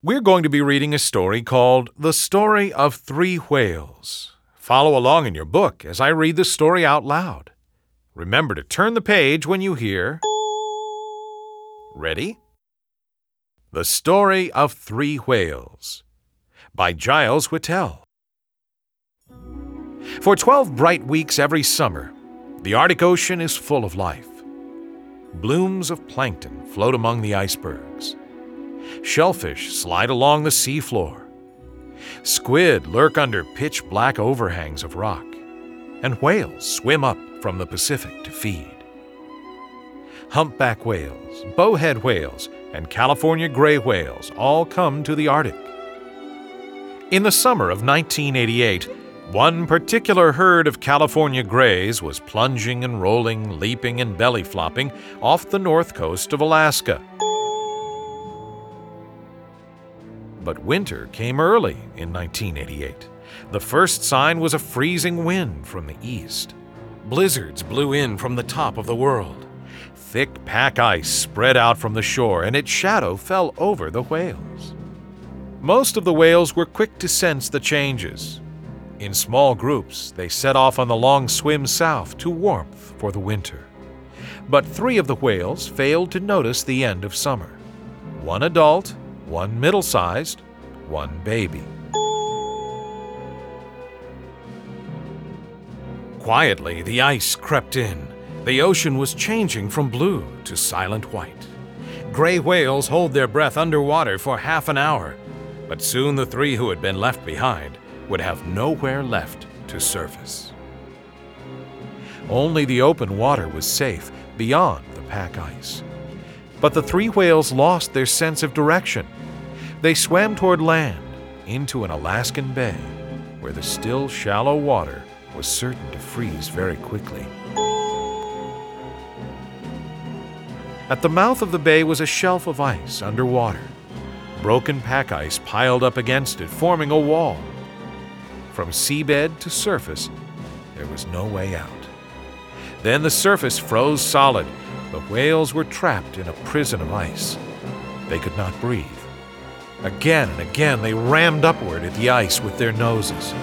We're going to be reading a story called The Story of Three Whales. Follow along in your book as I read the story out loud. Remember to turn the page when you hear. Ready? The Story of Three Whales by Giles Whittell. For 12 bright weeks every summer, the Arctic Ocean is full of life. Blooms of plankton float among the icebergs. Shellfish slide along the seafloor. Squid lurk under pitch-black overhangs of rock, and whales swim up from the Pacific to feed. Humpback whales, bowhead whales, and California gray whales all come to the Arctic. In the summer of 1988, one particular herd of California grays was plunging and rolling, leaping and belly flopping off the north coast of Alaska. But winter came early in 1988. The first sign was a freezing wind from the east. Blizzards blew in from the top of the world. Thick pack ice spread out from the shore, and its shadow fell over the whales. Most of the whales were quick to sense the changes. In small groups, they set off on the long swim south to warmth for the winter. But 3 of the whales failed to notice the end of summer. 1 adult, 1 middle-sized, 1 baby. Quietly, the ice crept in. The ocean was changing from blue to silent white. Gray whales hold their breath underwater for half an hour, but soon the 3 who had been left behind would have nowhere left to surface. Only the open water was safe beyond the pack ice. But the 3 whales lost their sense of direction. They swam toward land, into an Alaskan bay, where the still, shallow water was certain to freeze very quickly. At the mouth of the bay was a shelf of ice underwater. Broken pack ice piled up against it, forming a wall. From seabed to surface, there was no way out. Then the surface froze solid. The whales were trapped in a prison of ice. They could not breathe. Again and again they rammed upward at the ice with their noses.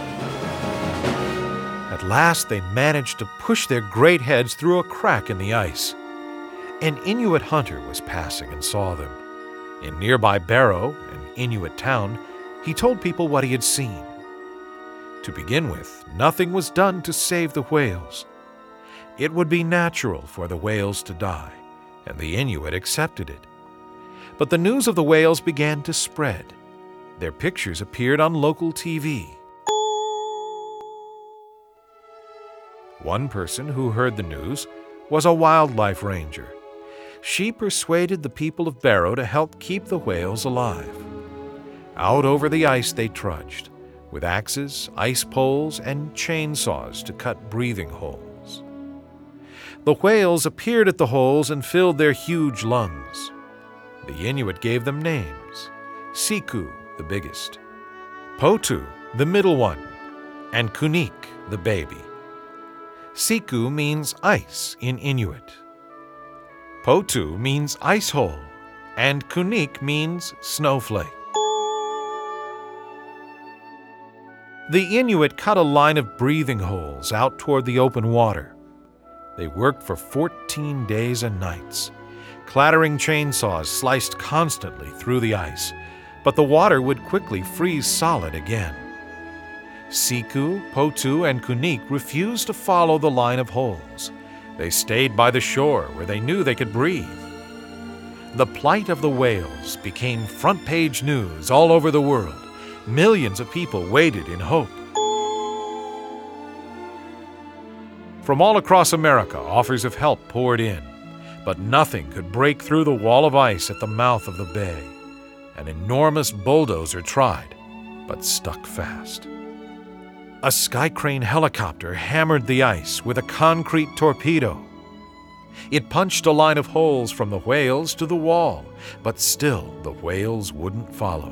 At last they managed to push their great heads through a crack in the ice. An Inuit hunter was passing and saw them. In nearby Barrow, an Inuit town, he told people what he had seen. To begin with, nothing was done to save the whales. It would be natural for the whales to die, and the Inuit accepted it. But the news of the whales began to spread. Their pictures appeared on local TV. One person who heard the news was a wildlife ranger. She persuaded the people of Barrow to help keep the whales alive. Out over the ice they trudged, with axes, ice poles, and chainsaws to cut breathing holes. The whales appeared at the holes and filled their huge lungs. The Inuit gave them names: Siku, the biggest, Potu, the middle one, and Kunik, the baby. Siku means ice in Inuit. Potu means ice hole, and Kunik means snowflake. The Inuit cut a line of breathing holes out toward the open water. They worked for 14 days and nights. Clattering chainsaws sliced constantly through the ice, but the water would quickly freeze solid again. Siku, Potu, and Kunik refused to follow the line of holes. They stayed by the shore where they knew they could breathe. The plight of the whales became front-page news all over the world. Millions of people waited in hope. From all across America, offers of help poured in, but nothing could break through the wall of ice at the mouth of the bay. An enormous bulldozer tried, but stuck fast. A Skycrane helicopter hammered the ice with a concrete torpedo. It punched a line of holes from the whales to the wall, but still the whales wouldn't follow.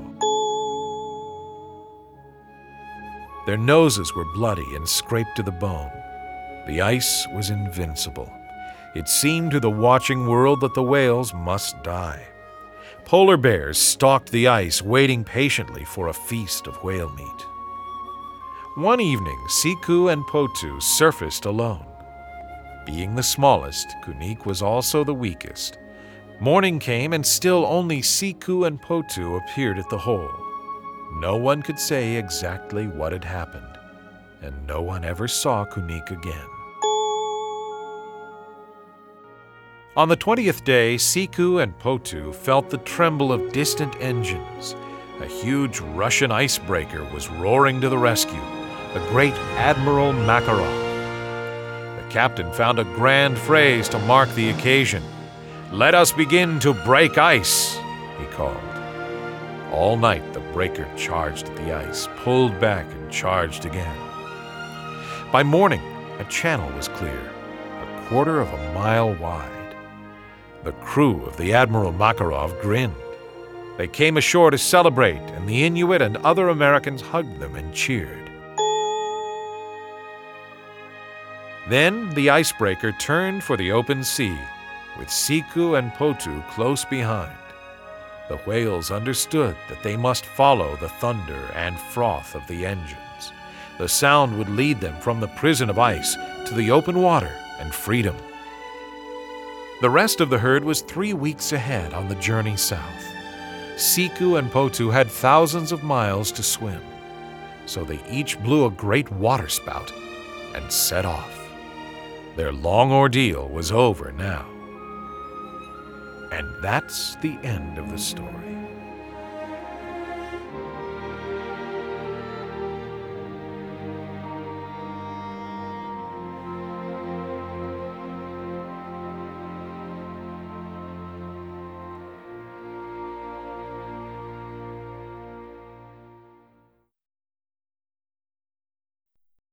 Their noses were bloody and scraped to the bone. The ice was invincible. It seemed to the watching world that the whales must die. Polar bears stalked the ice, waiting patiently for a feast of whale meat. One evening, Siku and Potu surfaced alone. Being the smallest, Kunik was also the weakest. Morning came, and still only Siku and Potu appeared at the hole. No one could say exactly what had happened, and no one ever saw Kunik again. On the 20th day, Siku and Potu felt the tremble of distant engines. A huge Russian icebreaker was roaring to the rescue, the great Admiral Makarov. The captain found a grand phrase to mark the occasion. "Let us begin to break ice," he called. All night the breaker charged at the ice, pulled back and charged again. By morning, a channel was clear, a quarter of a mile wide. The crew of the Admiral Makarov grinned. They came ashore to celebrate, and the Inuit and other Americans hugged them and cheered. Then the icebreaker turned for the open sea, with Siku and Potu close behind. The whales understood that they must follow the thunder and froth of the engines. The sound would lead them from the prison of ice to the open water and freedom. The rest of the herd was 3 weeks ahead on the journey south. Siku and Potu had thousands of miles to swim, so they each blew a great waterspout and set off. Their long ordeal was over now. And that's the end of the story.